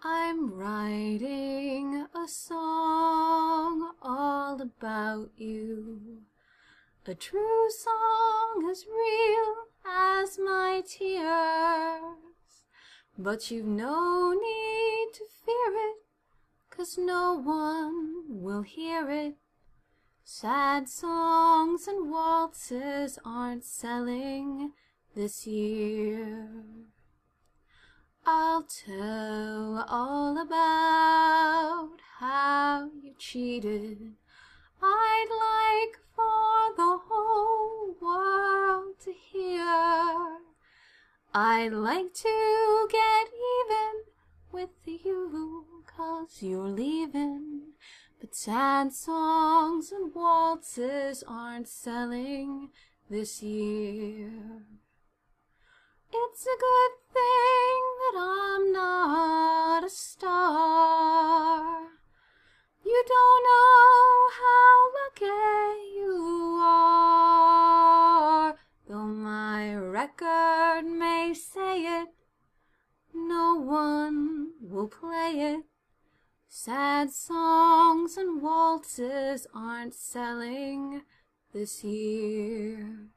I'm writing a song all about you, a true song as real as my tears. But you've no need to fear it, 'cause no one will hear it. Sad songs and waltzes aren't selling this year. I'll tell all about how you cheated. I'd like for the whole world to hear. I'd like to get even with you, 'cause you're leaving. But sad songs and waltzes aren't selling this year. It's a good thing that I'm not a star. You don't know how lucky you are. Though my record may say it, no one will play it. Sad songs and waltzes aren't selling this year.